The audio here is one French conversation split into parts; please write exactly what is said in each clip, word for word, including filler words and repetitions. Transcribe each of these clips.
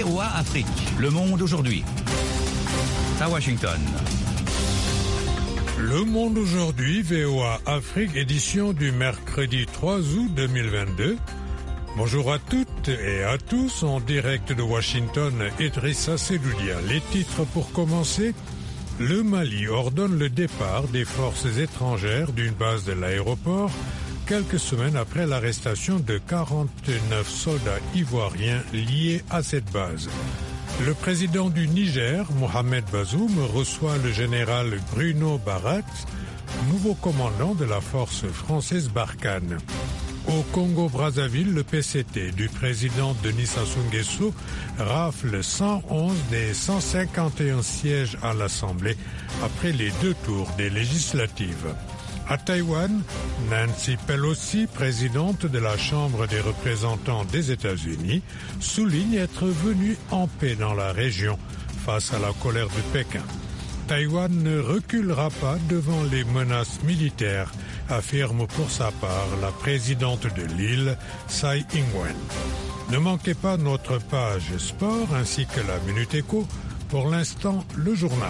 O A Afrique, Le Monde aujourd'hui. À Washington. Le Monde aujourd'hui, V O A Afrique, édition du mercredi trois août deux mille vingt-deux. Bonjour à toutes et à tous, en direct de Washington, Idrissa Seloudia. Les titres pour commencer. Le Mali ordonne le départ des forces étrangères d'une base de l'aéroport quelques semaines après l'arrestation de quarante-neuf soldats ivoiriens liés à cette base. Le président du Niger, Mohamed Bazoum, reçoit le général Bruno Barats, nouveau commandant de la force française Barkhane. Au Congo-Brazzaville, le P C T du président Denis Sassou Nguesso rafle cent onze des cent cinquante et un sièges à l'Assemblée après les deux tours des législatives. À Taïwan, Nancy Pelosi, présidente de la Chambre des représentants des États-Unis, souligne être venue en paix dans la région face à la colère de Pékin. Taïwan ne reculera pas devant les menaces militaires, affirme pour sa part la présidente de l'île, Tsai Ing-wen. Ne manquez pas notre page sport ainsi que la Minute Éco. Pour l'instant, le journal.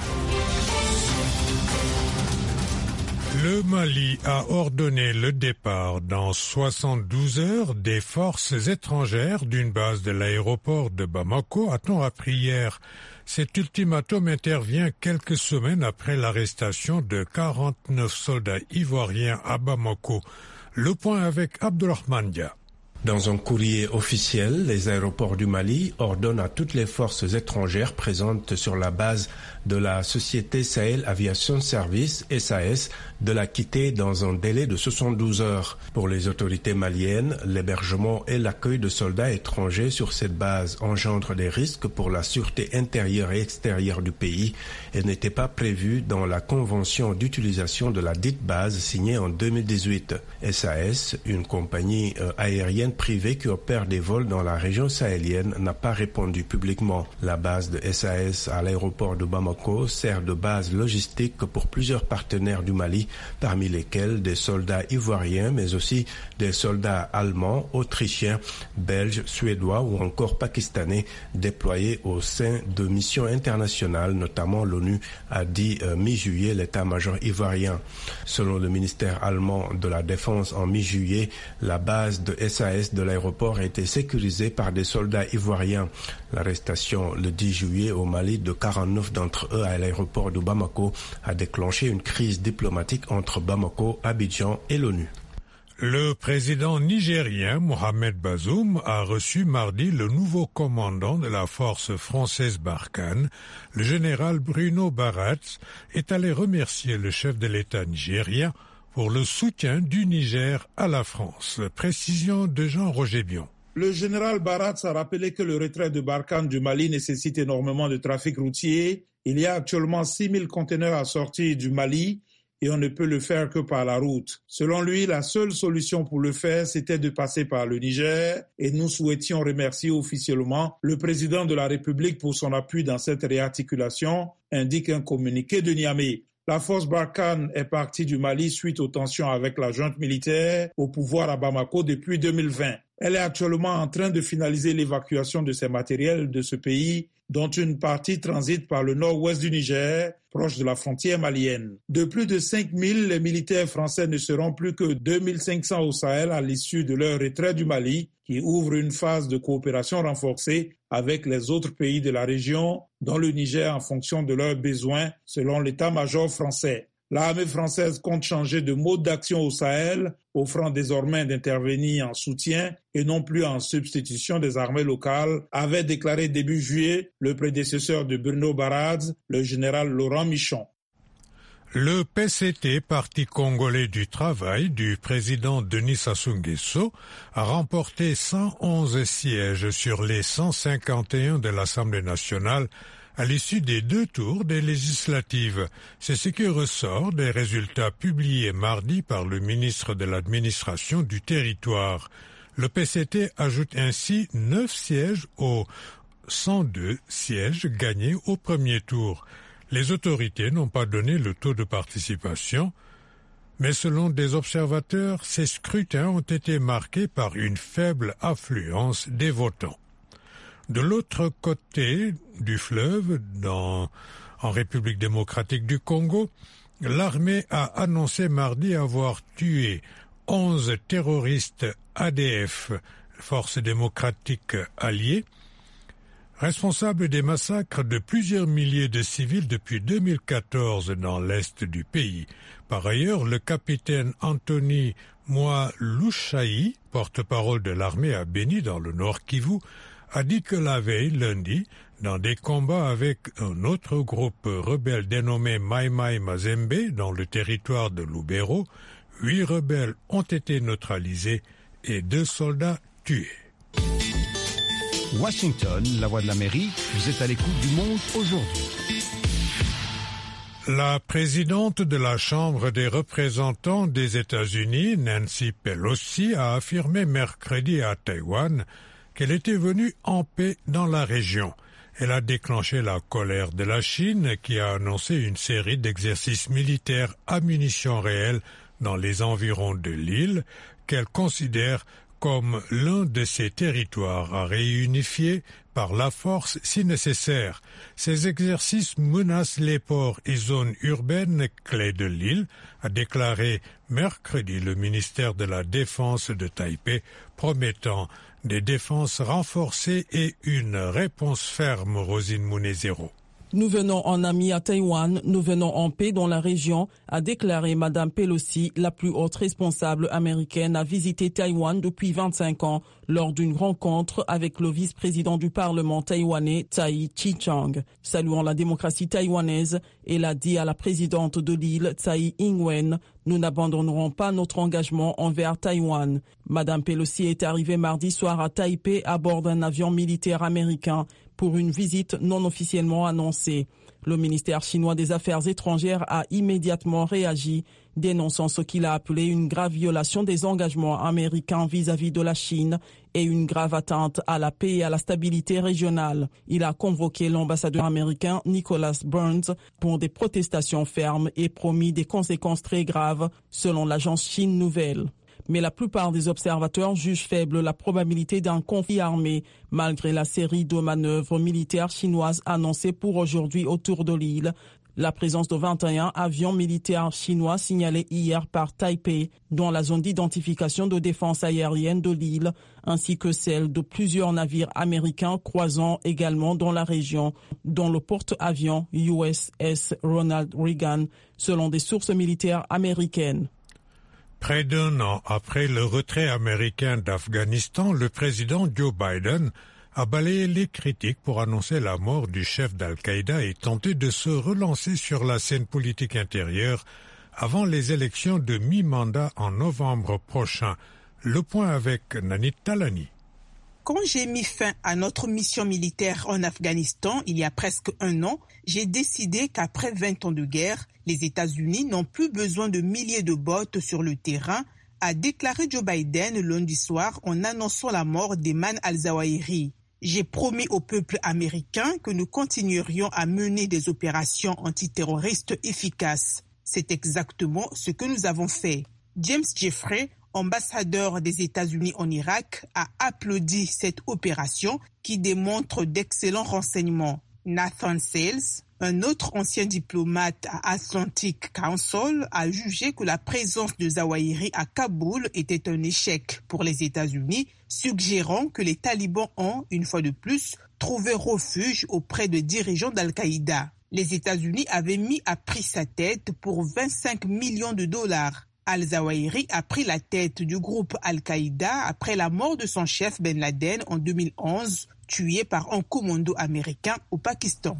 Le Mali a ordonné le départ dans soixante-douze heures des forces étrangères d'une base de l'aéroport de Bamako, a-t-on appris hier. Cet ultimatum intervient quelques semaines après l'arrestation de quarante-neuf soldats ivoiriens à Bamako. Le point avec Abdourahmane Dia. Dans un courrier officiel, les aéroports du Mali ordonnent à toutes les forces étrangères présentes sur la base de la société Sahel Aviation Service, S A S, de la quitter dans un délai de soixante-douze heures. Pour les autorités maliennes, l'hébergement et l'accueil de soldats étrangers sur cette base engendrent des risques pour la sûreté intérieure et extérieure du pays et n'était pas prévu dans la convention d'utilisation de la dite base signée en deux mille dix-huit. S A S, une compagnie euh, aérienne privée qui opère des vols dans la région sahélienne, n'a pas répondu publiquement. La base de S A S à l'aéroport de Bamako sert de base logistique pour plusieurs partenaires du Mali, parmi lesquels des soldats ivoiriens, mais aussi des soldats allemands, autrichiens, belges, suédois ou encore pakistanais déployés au sein de missions internationales, notamment l'ONU, a dit euh, mi-juillet l'état-major ivoirien. Selon le ministère allemand de la Défense, en mi-juillet, la base de S A S de l'aéroport a été sécurisée par des soldats ivoiriens. L'arrestation le dix juillet au Mali de quarante-neuf d'entre eux à l'aéroport de Bamako a déclenché une crise diplomatique entre Bamako, Abidjan et l'ONU. Le président nigérien Mohamed Bazoum a reçu mardi le nouveau commandant de la force française Barkhane. Le général Bruno Barats est allé remercier le chef de l'État nigérien pour le soutien du Niger à la France. Précision de Jean-Roger Bion. Le général Barats a rappelé que le retrait de Barkhane du Mali nécessite énormément de trafic routier. Il y a actuellement six mille conteneurs à sortir du Mali et on ne peut le faire que par la route. Selon lui, la seule solution pour le faire, c'était de passer par le Niger et nous souhaitions remercier officiellement le président de la République pour son appui dans cette réarticulation, indique un communiqué de Niamey. La force Barkhane est partie du Mali suite aux tensions avec la junte militaire au pouvoir à Bamako depuis deux mille vingt. Elle est actuellement en train de finaliser l'évacuation de ses matériels de ce pays, dont une partie transite par le nord-ouest du Niger, proche de la frontière malienne. De plus de cinq mille, les militaires français ne seront plus que deux mille cinq cents au Sahel à l'issue de leur retrait du Mali, qui ouvre une phase de coopération renforcée avec les autres pays de la région, dont le Niger en fonction de leurs besoins, selon l'état-major français. L'armée française compte changer de mode d'action au Sahel, offrant désormais d'intervenir en soutien et non plus en substitution des armées locales, avait déclaré début juillet le prédécesseur de Bruno Barats, le général Laurent Michon. Le P C T, Parti congolais du travail du président Denis Sassou Nguesso, a remporté cent onze sièges sur les cent cinquante et un de l'Assemblée nationale à l'issue des deux tours des législatives. C'est ce qui ressort des résultats publiés mardi par le ministre de l'Administration du territoire. Le P C T ajoute ainsi neuf sièges aux cent deux sièges gagnés au premier tour. Les autorités n'ont pas donné le taux de participation, mais selon des observateurs, ces scrutins ont été marqués par une faible affluence des votants. De l'autre côté du fleuve, dans, en République démocratique du Congo, l'armée a annoncé mardi avoir tué onze terroristes A D F, Forces démocratiques alliées, responsables des massacres de plusieurs milliers de civils depuis deux mille quatorze dans l'est du pays. Par ailleurs, le capitaine Anthony Mwalushayi, porte-parole de l'armée à Beni dans le Nord Kivu, a dit que la veille, lundi, dans des combats avec un autre groupe rebelle dénommé Mai Mai Mazembe dans le territoire de Lubero, huit rebelles ont été neutralisés et deux soldats tués. Washington, la voix de l'Amérique, vous êtes à l'écoute du Monde aujourd'hui. La présidente de la Chambre des représentants des États-Unis, Nancy Pelosi, a affirmé mercredi à Taïwan qu'elle était venue en paix dans la région. Elle a déclenché la colère de la Chine qui a annoncé une série d'exercices militaires à munitions réelles dans les environs de l'île qu'elle considère comme l'un de ses territoires à réunifier par la force si nécessaire. Ces exercices menacent les ports et zones urbaines clés de l'île, a déclaré mercredi le ministère de la Défense de Taipei, promettant des défenses renforcées et une réponse ferme, Rosine Munezero. Nous venons en amis à Taïwan, nous venons en paix dans la région, a déclaré Madame Pelosi, la plus haute responsable américaine à visiter Taïwan depuis vingt-cinq ans, lors d'une rencontre avec le vice-président du Parlement taïwanais, Tsai Chi-chang. Saluant la démocratie taïwanaise, elle a dit à la présidente de l'île, Tsai Ing-wen, « Nous n'abandonnerons pas notre engagement envers Taïwan ». Madame Pelosi est arrivée mardi soir à Taipei à bord d'un avion militaire américain pour une visite non officiellement annoncée. Le ministère chinois des Affaires étrangères a immédiatement réagi, dénonçant ce qu'il a appelé une grave violation des engagements américains vis-à-vis de la Chine et une grave atteinte à la paix et à la stabilité régionale. Il a convoqué l'ambassadeur américain Nicholas Burns pour des protestations fermes et promis des conséquences très graves, selon l'agence Chine Nouvelle. Mais la plupart des observateurs jugent faible la probabilité d'un conflit armé, malgré la série de manœuvres militaires chinoises annoncées pour aujourd'hui autour de l'île. La présence de vingt et un avions militaires chinois signalés hier par Taipei dans la zone d'identification de défense aérienne de l'île, ainsi que celle de plusieurs navires américains croisant également dans la région, dont le porte-avions U S S Ronald Reagan, selon des sources militaires américaines. Près d'un an après le retrait américain d'Afghanistan, le président Joe Biden a balayé les critiques pour annoncer la mort du chef d'Al-Qaïda et tenter de se relancer sur la scène politique intérieure avant les élections de mi-mandat en novembre prochain. Le point avec Nanit Talani. Quand j'ai mis fin à notre mission militaire en Afghanistan il y a presque un an, j'ai décidé qu'après vingt ans de guerre, les États-Unis n'ont plus besoin de milliers de bottes sur le terrain, a déclaré Joe Biden lundi soir en annonçant la mort d'Ayman al-Zawahiri. J'ai promis au peuple américain que nous continuerions à mener des opérations antiterroristes efficaces. C'est exactement ce que nous avons fait. James Jeffrey, ambassadeur des États-Unis en Irak, a applaudi cette opération qui démontre d'excellents renseignements. Nathan Sales, un autre ancien diplomate à Atlantic Council, a jugé que la présence de Zawahiri à Kaboul était un échec pour les États-Unis, suggérant que les talibans ont, une fois de plus, trouvé refuge auprès de dirigeants d'Al-Qaïda. Les États-Unis avaient mis à prix sa tête pour vingt-cinq millions de dollars. Al-Zawahiri a pris la tête du groupe Al-Qaïda après la mort de son chef Ben Laden en deux mille onze, tué par un commando américain au Pakistan.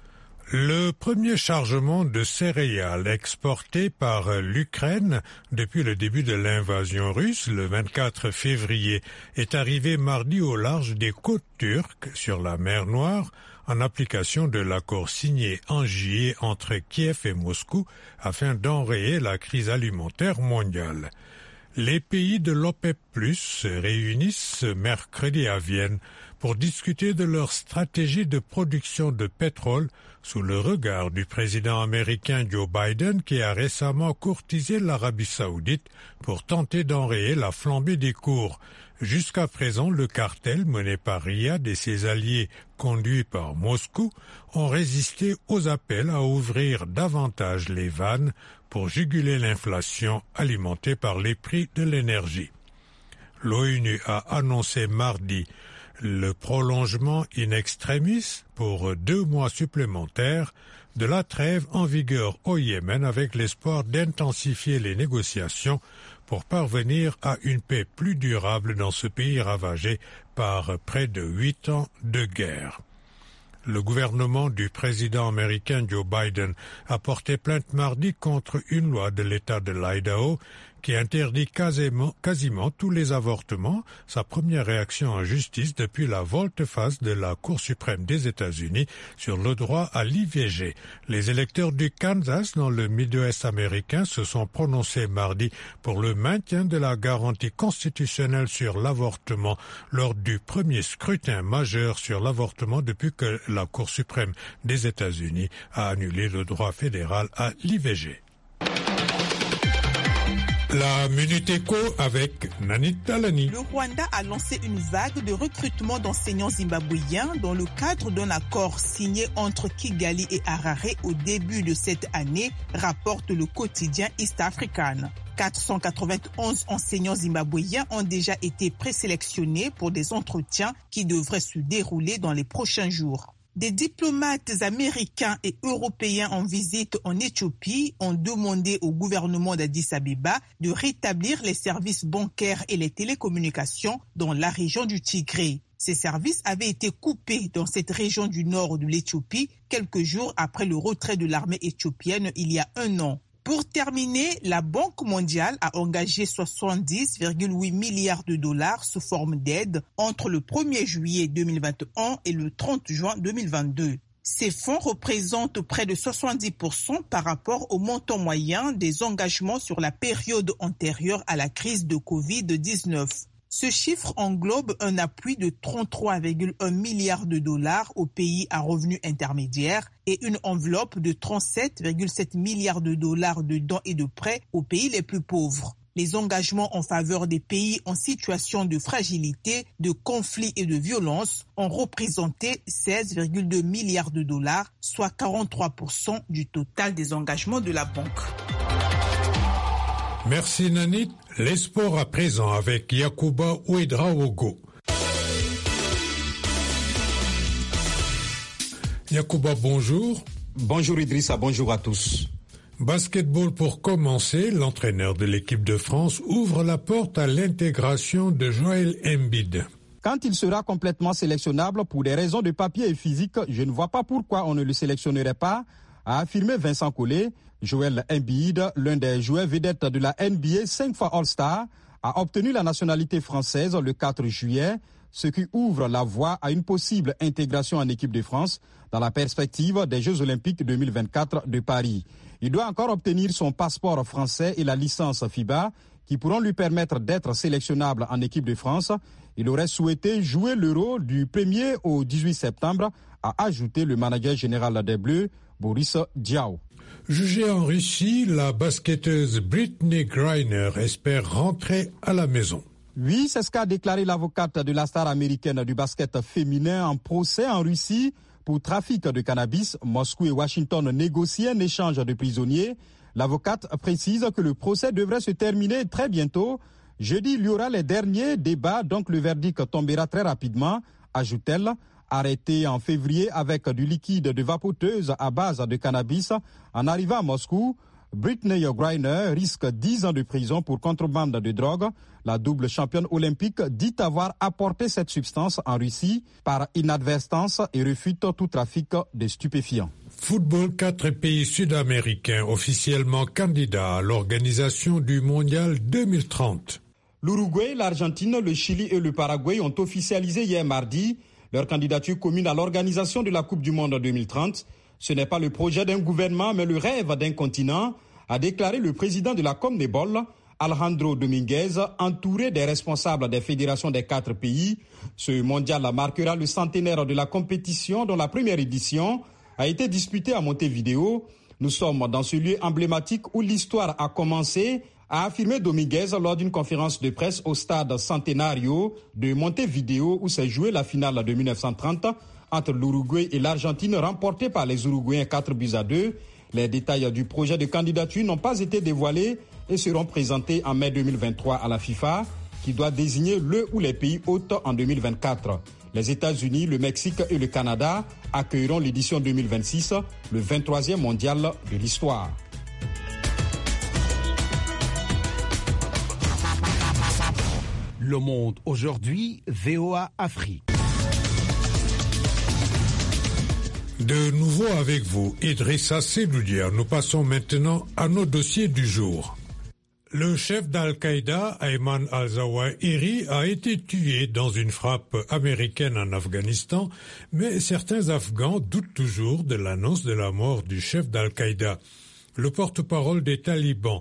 Le premier chargement de céréales exporté par l'Ukraine depuis le début de l'invasion russe, le vingt-quatre février, est arrivé mardi au large des côtes turques sur la mer Noire, en application de l'accord signé en juillet entre Kiev et Moscou afin d'enrayer la crise alimentaire mondiale. Les pays de l'OPEP plus, se réunissent ce mercredi à Vienne pour discuter de leur stratégie de production de pétrole sous le regard du président américain Joe Biden qui a récemment courtisé l'Arabie saoudite pour tenter d'enrayer la flambée des cours. Jusqu'à présent, le cartel mené par Riyad et ses alliés conduits par Moscou ont résisté aux appels à ouvrir davantage les vannes pour juguler l'inflation alimentée par les prix de l'énergie. L'ONU a annoncé mardi le prolongement in extremis pour deux mois supplémentaires de la trêve en vigueur au Yémen avec l'espoir d'intensifier les négociations pour parvenir à une paix plus durable dans ce pays ravagé par près de huit ans de guerre. Le gouvernement du président américain Joe Biden a porté plainte mardi contre une loi de l'État de l'Idaho qui interdit quasiment, quasiment tous les avortements, sa première réaction en justice depuis la volte-face de la Cour suprême des États-Unis sur le droit à l'I V G. Les électeurs du Kansas dans le Midwest américain se sont prononcés mardi pour le maintien de la garantie constitutionnelle sur l'avortement lors du premier scrutin majeur sur l'avortement depuis que la Cour suprême des États-Unis a annulé le droit fédéral à l'I V G. La Minute Éco avec Nanit Talani. Le Rwanda a lancé une vague de recrutement d'enseignants zimbabwéens dans le cadre d'un accord signé entre Kigali et Harare au début de cette année, rapporte le quotidien East African. quatre cent quatre-vingt-onze enseignants zimbabwéens ont déjà été présélectionnés pour des entretiens qui devraient se dérouler dans les prochains jours. Des diplomates américains et européens en visite en Éthiopie ont demandé au gouvernement d'Addis Abeba de rétablir les services bancaires et les télécommunications dans la région du Tigré. Ces services avaient été coupés dans cette région du nord de l'Éthiopie quelques jours après le retrait de l'armée éthiopienne il y a un an. Pour terminer, la Banque mondiale a engagé soixante-dix virgule huit milliards de dollars sous forme d'aide entre le premier juillet deux mille vingt et un et le trente juin deux mille vingt-deux. Ces fonds représentent près de soixante-dix pour cent par rapport au montant moyen des engagements sur la période antérieure à la crise de covid dix-neuf. Ce chiffre englobe un appui de trente-trois virgule un milliards de dollars aux pays à revenus intermédiaires et une enveloppe de trente-sept virgule sept milliards de dollars de dons et de prêts aux pays les plus pauvres. Les engagements en faveur des pays en situation de fragilité, de conflit et de violence ont représenté seize virgule deux milliards de dollars, soit quarante-trois pour cent du total des engagements de la banque. Merci Nanit. Les sports à présent avec Yacouba Ouedraogo. Yacouba, bonjour. Bonjour Idrissa, bonjour à tous. Basketball pour commencer, l'entraîneur de l'équipe de France ouvre la porte à l'intégration de Joel Embiid. Quand il sera complètement sélectionnable pour des raisons de papier et physique, je ne vois pas pourquoi on ne le sélectionnerait pas, a affirmé Vincent Collet. Joel Embiid, l'un des joueurs vedettes de la N B A, cinq fois All-Star, a obtenu la nationalité française le quatre juillet, ce qui ouvre la voie à une possible intégration en équipe de France dans la perspective des Jeux Olympiques deux mille vingt-quatre de Paris. Il doit encore obtenir son passeport français et la licence FIBA qui pourront lui permettre d'être sélectionnable en équipe de France. Il aurait souhaité jouer l'Euro du premier au dix-huit septembre, a ajouté le manager général des Bleus, Boris Diaw. Jugée en Russie, la basketteuse Brittney Griner espère rentrer à la maison. Oui, c'est ce qu'a déclaré l'avocate de la star américaine du basket féminin en procès en Russie pour trafic de cannabis. Moscou et Washington négocient un échange de prisonniers. L'avocate précise que le procès devrait se terminer très bientôt. Jeudi, il y aura les derniers débats, donc le verdict tombera très rapidement, ajoute-t-elle. Arrêtée en février avec du liquide de vapoteuse à base de cannabis en arrivant à Moscou, Brittney Griner risque dix ans de prison pour contrebande de drogue. La double championne olympique dit avoir apporté cette substance en Russie par inadvertance et refute tout trafic de stupéfiants. Football, quatre pays sud-américains officiellement candidats à l'organisation du Mondial deux mille trente. L'Uruguay, l'Argentine, le Chili et le Paraguay ont officialisé hier mardi leur candidature commune à l'organisation de la Coupe du Monde deux mille trente. Ce n'est pas le projet d'un gouvernement, mais le rêve d'un continent, a déclaré le président de la CONMEBOL, Alejandro Dominguez, entouré des responsables des fédérations des quatre pays. Ce mondial marquera le centenaire de la compétition dont la première édition a été disputée à Montevideo. Nous sommes dans ce lieu emblématique où l'histoire a commencé, a affirmé Dominguez lors d'une conférence de presse au stade Centenario de Montevideo où s'est jouée la finale de mille neuf cent trente entre l'Uruguay et l'Argentine remportée par les Uruguayens quatre buts à deux. Les détails du projet de candidature n'ont pas été dévoilés et seront présentés en mai deux mille vingt-trois à la FIFA, qui doit désigner le ou les pays hôtes en deux mille vingt-quatre. Les États-Unis, le Mexique et le Canada accueilleront l'édition deux mille vingt-six, le vingt-troisième mondial de l'histoire. Le Monde aujourd'hui, V O A Afrique. De nouveau avec vous, Idrissa Seloudia. Nous passons maintenant à nos dossiers du jour. Le chef d'Al-Qaïda, Ayman al-Zawahiri, a été tué dans une frappe américaine en Afghanistan, mais certains Afghans doutent toujours de l'annonce de la mort du chef d'Al-Qaïda. Le porte-parole des talibans,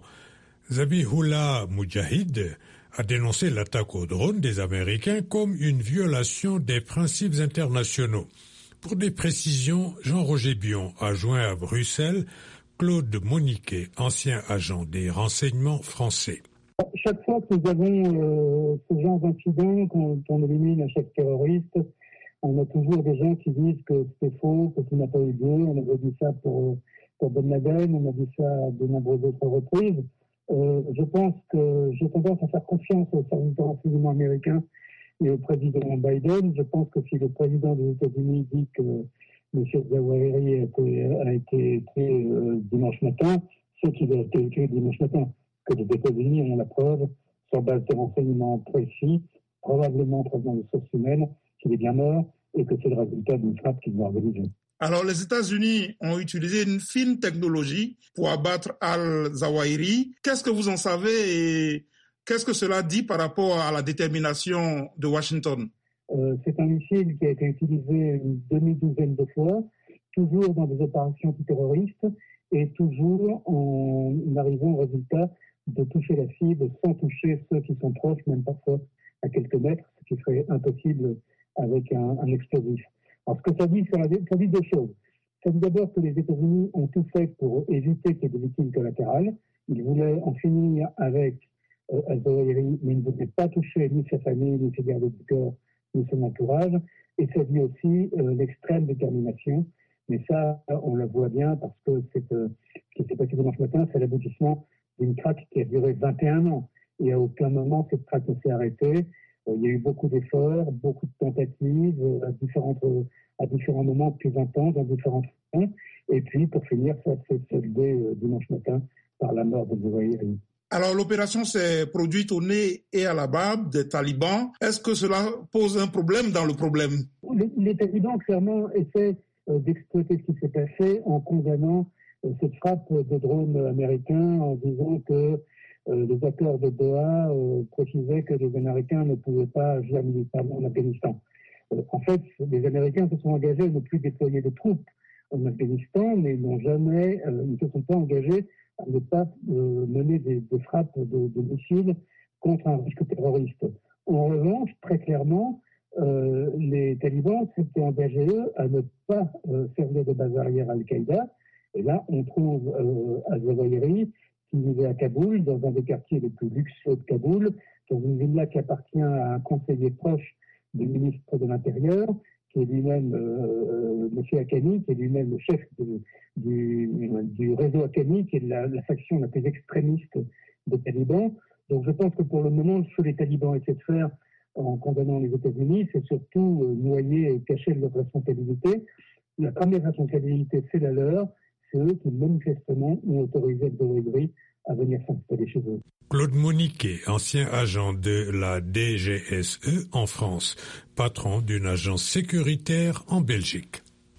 Zabihullah Mujahid, a dénoncé l'attaque au drone des Américains comme une violation des principes internationaux. Pour des précisions, Jean-Roger Bion a joint à Bruxelles Claude Moniquet, ancien agent des renseignements français. Chaque fois que nous avons euh, ce genre d'incident, quand on élimine un chef terroriste, on a toujours des gens qui disent que c'est faux, que ça n'a pas eu lieu. On avait dit ça pour, pour Ben Laden, on a dit ça à de nombreuses autres reprises. Euh, je pense que j'ai tendance à faire confiance au service de renseignement américain et au président Biden. Je pense que si le président des États-Unis dit que M. Zawahiri a été, a été tué euh, dimanche matin, c'est qu'il a été tué dimanche matin. Que les États-Unis ont la preuve, sur base de renseignements précis, probablement provenant de sources humaines, qu'il est bien mort et que c'est le résultat d'une frappe qu'ils ont organisée. Alors, les États-Unis ont utilisé une fine technologie pour abattre al-Zawahiri. Qu'est-ce que vous en savez et qu'est-ce que cela dit par rapport à la détermination de Washington ? Euh, c'est un missile qui a été utilisé une demi-douzaine de fois, toujours dans des opérations terroristes et toujours en arrivant au résultat de toucher la cible sans toucher ceux qui sont proches, même parfois à quelques mètres, ce qui serait impossible avec un, un explosif. Alors ce que ça dit, ça dit deux choses. Ça dit d'abord que les États-Unis ont tout fait pour éviter qu'il y ait des victimes collatérales. Ils voulaient en finir avec euh, al-Zawahiri, mais ils ne voulaient pas toucher ni sa famille, ni ses gardes du corps, ni son entourage. Et ça dit aussi euh, l'extrême détermination. Mais ça, on le voit bien parce que c'est, euh, ce qui s'est passé dimanche matin, c'est l'aboutissement d'une traque qui a duré vingt et un ans. Et à aucun moment, cette traque ne s'est arrêtée. Euh, il y a eu beaucoup d'efforts, beaucoup de tentatives, euh, à, différentes, euh, à différents moments plus intenses, dans différents fronts. Et puis, pour finir, ça s'est soldé euh, dimanche matin par la mort de Zawahiri. Alors, l'opération s'est produite au nez et à la barbe des talibans. Est-ce que cela pose un problème dans le problème ? Les, les talibans, clairement, essaient euh, d'exploiter ce qui s'est passé en condamnant euh, cette frappe de drone américain en disant que euh, les accords de Doha euh, précisaient que les Américains ne pouvaient pas agir militairement en Afghanistan. Euh, en fait, les Américains se sont engagés à ne plus déployer de troupes en Afghanistan, mais ils n'ont jamais, euh, ils ne se sont pas engagés à ne pas euh, mener des, des frappes de, de missiles contre un risque terroriste. En revanche, très clairement, euh, les talibans s'étaient engagés, eux, à ne pas euh, servir de base arrière à Al-Qaïda. Et là, on trouve euh, al-Zawahiri qui vivait à Kaboul, dans un des quartiers les plus luxueux de Kaboul, dans une villa qui appartient à un conseiller proche du ministre de l'Intérieur, qui est lui-même euh, M. Haqqani, qui est lui-même le chef de, du, du réseau Haqqani, qui est la, la faction la plus extrémiste des talibans. Donc je pense que pour le moment, ce que les talibans essaient de faire en condamnant les États-Unis, c'est surtout euh, noyer et cacher leur responsabilité. La première responsabilité, c'est la leur. C'est eux qui, manifestement, ont autorisé Zawahiri à venir s'installer chez eux. Claude Moniquet, ancien agent de la D G S E en France, patron d'une agence sécuritaire en Belgique.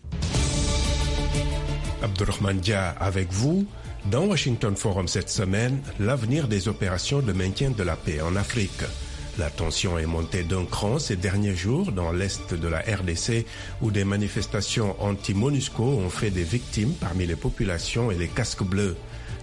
Abdurrahman Dia avec vous. Dans Washington Forum cette semaine, l'avenir des opérations de maintien de la paix en Afrique. La tension est montée d'un cran ces derniers jours dans l'est de la R D C où des manifestations anti-MONUSCO ont fait des victimes parmi les populations et les casques bleus.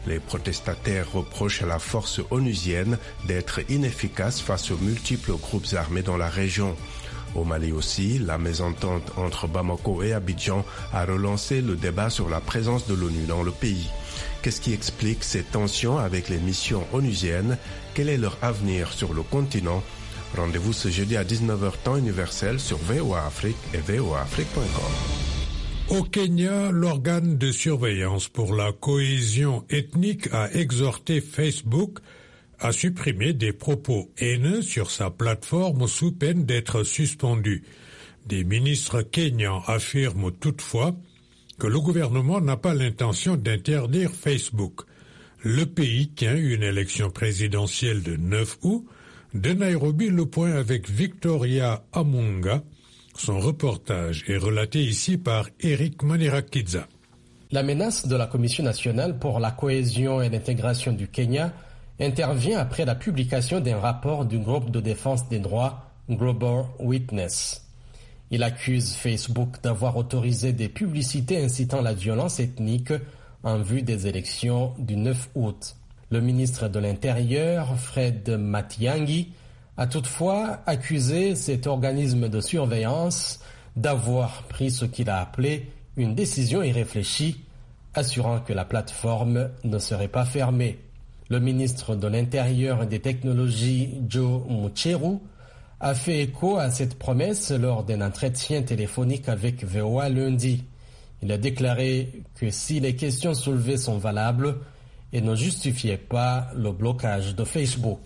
Les protestataires reprochent à la force onusienne d'être inefficace face aux multiples groupes armés dans la région. Au Mali aussi, la mésentente entre Bamako et Abidjan a relancé le débat sur la présence de l'ONU dans le pays. Qu'est-ce qui explique ces tensions avec les missions onusiennes? Quel est leur avenir sur le continent? Rendez-vous ce jeudi à dix-neuf heures temps universel sur V O A Afrique et V O A Afrique point com. Au Kenya, l'organe de surveillance pour la cohésion ethnique a exhorté Facebook à supprimer des propos haineux sur sa plateforme sous peine d'être suspendu. Des ministres kenyans affirment toutefois que le gouvernement n'a pas l'intention d'interdire Facebook. Le pays tient une élection présidentielle de neuf août. De Nairobi, le point avec Victoria Amunga. Son reportage est relaté ici par Eric Manirakidza. La menace de la Commission nationale pour la cohésion et l'intégration du Kenya intervient après la publication d'un rapport du groupe de défense des droits Global Witness. Il accuse Facebook d'avoir autorisé des publicités incitant la violence ethnique en vue des élections du neuf août. Le ministre de l'Intérieur, Fred Matiang'i, a toutefois accusé cet organisme de surveillance d'avoir pris ce qu'il a appelé une décision irréfléchie, assurant que la plateforme ne serait pas fermée. Le ministre de l'Intérieur et des Technologies, Joe Mucheru, a fait écho à cette promesse lors d'un entretien téléphonique avec V O A lundi. Il a déclaré que si les questions soulevées sont valables et ne justifiaient pas le blocage de Facebook.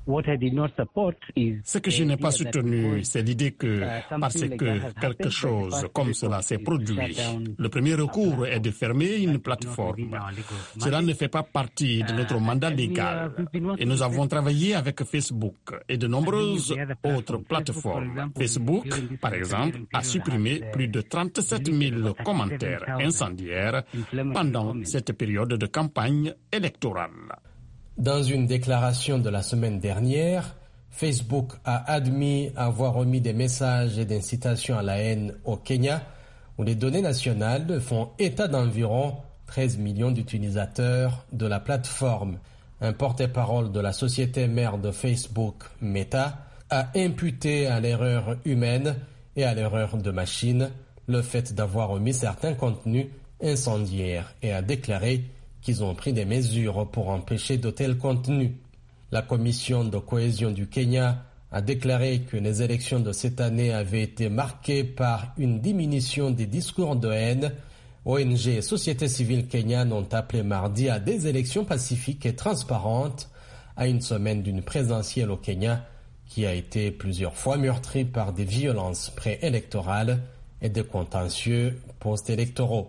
Ce que je n'ai pas soutenu, c'est l'idée que parce que quelque chose comme cela s'est produit, le premier recours est de fermer une plateforme. Cela ne fait pas partie de notre mandat légal. Et nous avons travaillé avec Facebook et de nombreuses autres plateformes. Facebook, par exemple, a supprimé plus de trente-sept mille commentaires incendiaires pendant cette période de campagne électorale. Dans une déclaration de la semaine dernière, Facebook a admis avoir remis des messages d'incitation à la haine au Kenya, où les données nationales font état d'environ treize millions d'utilisateurs de la plateforme. Un porte-parole de la société mère de Facebook, Meta, a imputé à l'erreur humaine et à l'erreur de machine le fait d'avoir remis certains contenus incendiaires et a déclaré qu'ils ont pris des mesures pour empêcher de tels contenus. La commission de cohésion du Kenya a déclaré que les élections de cette année avaient été marquées par une diminution des discours de haine. O N G et société civile kenyanes ont appelé mardi à des élections pacifiques et transparentes à une semaine d'une présidentielle au Kenya qui a été plusieurs fois meurtrie par des violences préélectorales et des contentieux post-électoraux.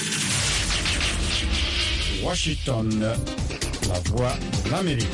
Washington, la voix de l'Amérique.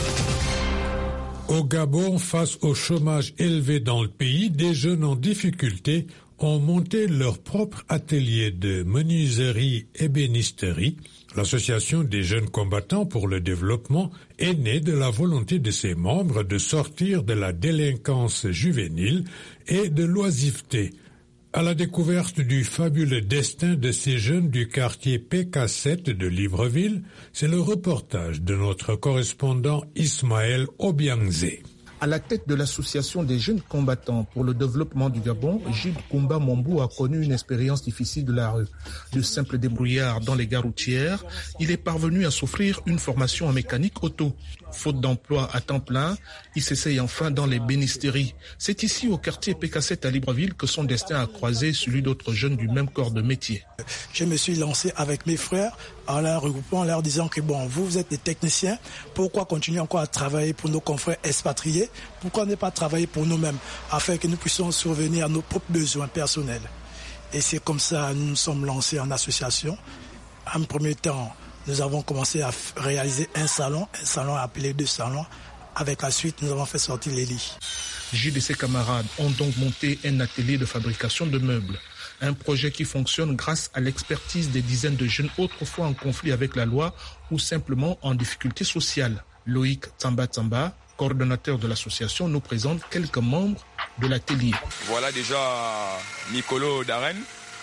Au Gabon, face au chômage élevé dans le pays, des jeunes en difficulté ont monté leur propre atelier de menuiserie ébénisterie. L'association des jeunes combattants pour le développement est née de la volonté de ses membres de sortir de la délinquance juvénile et de l'oisiveté. À la découverte du fabuleux destin de ces jeunes du quartier P K sept de Libreville, c'est le reportage de notre correspondant Ismaël Obiangzé. À la tête de l'association des jeunes combattants pour le développement du Gabon, Gilles Koumba Mombou a connu une expérience difficile de la rue. De simple débrouillard dans les gares routières, il est parvenu à s'offrir une formation en mécanique auto. Faute d'emploi à temps plein, il s'essaye enfin dans les bénisteries. C'est ici au quartier P K sept à Libreville que son destin a croisé celui d'autres jeunes du même corps de métier. Je me suis lancé avec mes frères en leur regroupant, en leur disant que bon, vous, vous êtes des techniciens, pourquoi continuer encore à travailler pour nos confrères expatriés? Pourquoi ne pas travailler pour nous-mêmes afin que nous puissions survenir à nos propres besoins personnels? Et c'est comme ça que nous nous sommes lancés en association. En premier temps, nous avons commencé à réaliser un salon, un salon appelé deux salons. Avec la suite, nous avons fait sortir les lits. Gilles et ses camarades ont donc monté un atelier de fabrication de meubles. Un projet qui fonctionne grâce à l'expertise des dizaines de jeunes autrefois en conflit avec la loi ou simplement en difficulté sociale. Loïc Tsamba Tsamba, coordonnateur de l'association, nous présente quelques membres de l'atelier. Voilà déjà Nicolo Darren,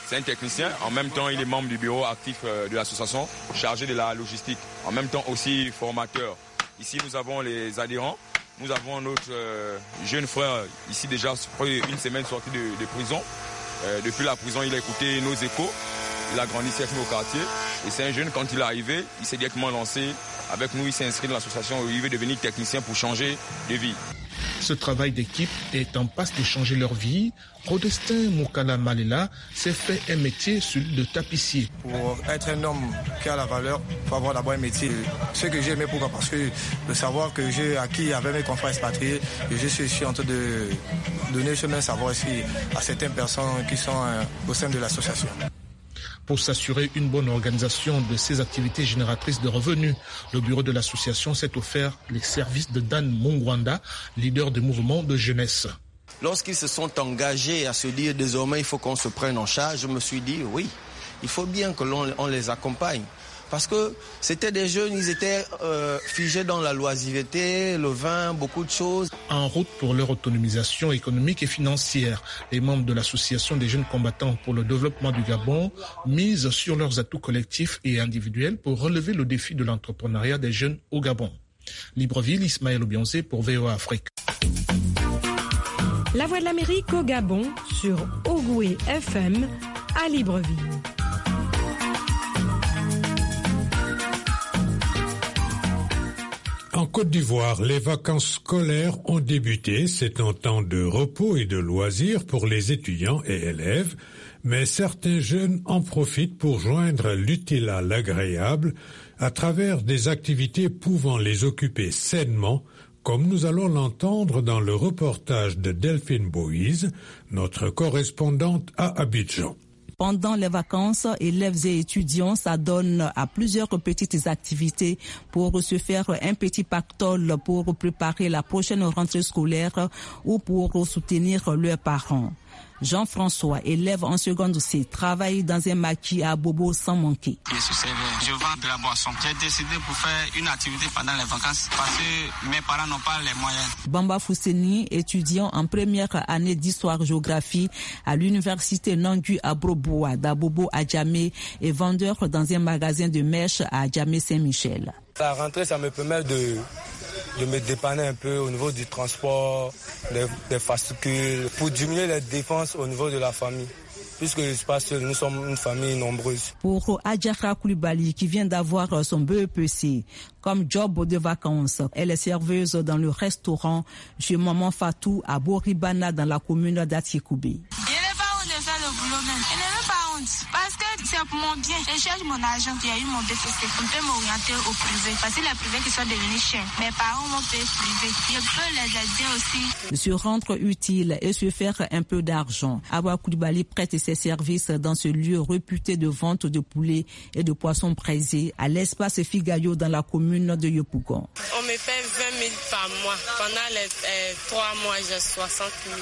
c'est un technicien. En même temps, il est membre du bureau actif de l'association, chargé de la logistique. En même temps aussi formateur. Ici, nous avons les adhérents. Nous avons notre euh, jeune frère, ici déjà, une semaine sorti de, de prison. Euh, depuis la prison, il a écouté nos échos. Il a grandi ici au quartier. Et c'est un jeune, quand il est arrivé, il s'est directement lancé. Avec nous, il s'est inscrit dans l'association où il veut devenir technicien pour changer de vie. Ce travail d'équipe est en passe de changer leur vie. Rodestin Moukala Malela s'est fait un métier, celui de tapissier. Pour être un homme qui a la valeur, il faut avoir d'abord un métier. Ce que j'ai aimé, pourquoi ? Parce que le savoir que j'ai acquis avec mes confrères expatriés, et je suis ici en train de donner ce même savoir ici à certaines personnes qui sont au sein de l'association. Pour s'assurer une bonne organisation de ces activités génératrices de revenus, le bureau de l'association s'est offert les services de Dan Mungwanda, leader du mouvement de jeunesse. Lorsqu'ils se sont engagés à se dire désormais il faut qu'on se prenne en charge, je me suis dit oui, il faut bien que l'on on les accompagne. Parce que c'était des jeunes, ils étaient euh, figés dans la loisiveté, le vin, beaucoup de choses. En route pour leur autonomisation économique et financière, les membres de l'association des jeunes combattants pour le développement du Gabon misent sur leurs atouts collectifs et individuels pour relever le défi de l'entrepreneuriat des jeunes au Gabon. Libreville, Ismaël Obionzé pour V O A Afrique. La Voix de l'Amérique au Gabon sur Ogoué F M à Libreville. En Côte d'Ivoire, les vacances scolaires ont débuté. C'est un temps de repos et de loisirs pour les étudiants et élèves, mais certains jeunes en profitent pour joindre l'utile à l'agréable à travers des activités pouvant les occuper sainement, comme nous allons l'entendre dans le reportage de Delphine Boïse, notre correspondante à Abidjan. Pendant les vacances, élèves et étudiants s'adonnent à plusieurs petites activités pour se faire un petit pactole pour préparer la prochaine rentrée scolaire ou pour soutenir leurs parents. Jean-François, élève en seconde C, travaille dans un maquis à Bobo sans manquer. Je suis serveur, je vends de la boisson. J'ai décidé pour faire une activité pendant les vacances parce que mes parents n'ont pas les moyens. Bamba Fousseni, étudiant en première année d'histoire-géographie à l'université Nangu à Broboa, d'Abobo à Djamé et vendeur dans un magasin de mèches à Djamé-Saint-Michel. La rentrée, ça me permet de... de me dépanner un peu au niveau du transport, des, des fascicules, pour diminuer les dépenses au niveau de la famille. Puisque je suis pas seul, nous sommes une famille nombreuse. Pour Adjara Koulibaly, qui vient d'avoir son B E P C comme job de vacances, elle est serveuse dans le restaurant chez Maman Fatou à Boribana dans la commune d'Atiekoubé. Faire le boulot même. Je n'ai même pas honte parce que c'est pour mon bien. Je cherche mon argent, j'ai eu mon B F C. On peut m'orienter au privé parce que les privés qui sont devenus chers. Mes parents m'ont payé privé. Je peux les aider aussi. Se rendre utile et se faire un peu d'argent. Awa Koulibaly prête ses services dans ce lieu réputé de vente de poulets et de poissons braisés à l'espace Figayo dans la commune de Yopougon. On me paie vingt mille par mois. Pendant les euh, trois mois, j'ai soixante mille.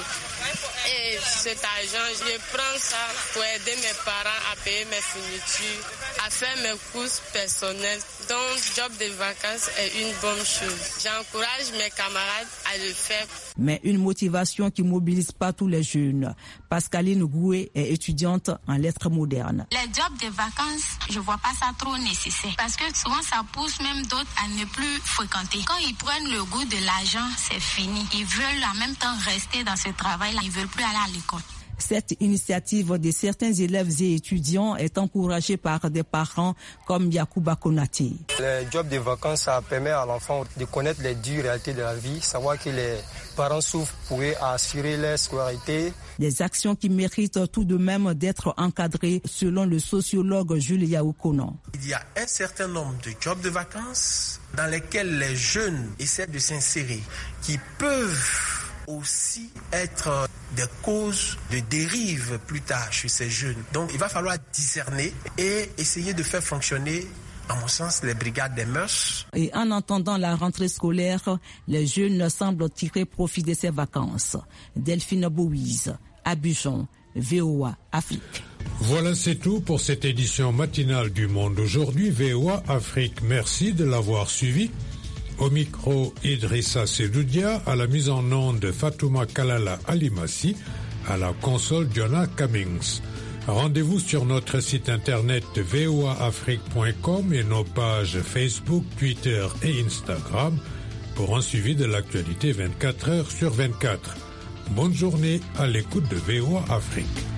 Et cet argent, je prends ça pour aider mes parents à payer mes fournitures, à faire mes courses personnelles. Donc, job de vacances est une bonne chose. J'encourage mes camarades à le faire. Mais une motivation qui mobilise pas tous les jeunes. Pascaline Goué est étudiante en lettres modernes. Les jobs de vacances, je vois pas ça trop nécessaire. Parce que souvent, ça pousse même d'autres à ne plus fréquenter. Quand ils prennent le goût de l'argent, c'est fini. Ils veulent en même temps rester dans ce travail-là. Ils veulent plus aller à l'école. Cette initiative de certains élèves et étudiants est encouragée par des parents comme Yacouba Konaté. Le job de vacances, ça permet à l'enfant de connaître les dures réalités de la vie, savoir que les parents souffrent pour assurer leur scolarité. Des actions qui méritent tout de même d'être encadrées selon le sociologue Julia Okonon. Il y a un certain nombre de jobs de vacances dans lesquels les jeunes essaient de s'insérer, qui peuvent aussi être des causes de dérive plus tard chez ces jeunes. Donc il va falloir discerner et essayer de faire fonctionner, à mon sens, les brigades des mœurs. Et en entendant la rentrée scolaire, les jeunes semblent tirer profit de ces vacances. Delphine Boïse, Abidjan, V O A Afrique. Voilà, c'est tout pour cette édition matinale du Monde aujourd'hui. V O A Afrique, merci de l'avoir suivi. Au micro, Idrissa Sedoudia, à la mise en onde Fatouma Kalala Alimassi, à la console Jonah Cummings. Rendez-vous sur notre site internet v o a afrique point com et nos pages Facebook, Twitter et Instagram pour un suivi de l'actualité vingt-quatre heures sur vingt-quatre. Bonne journée à l'écoute de V O A Afrique.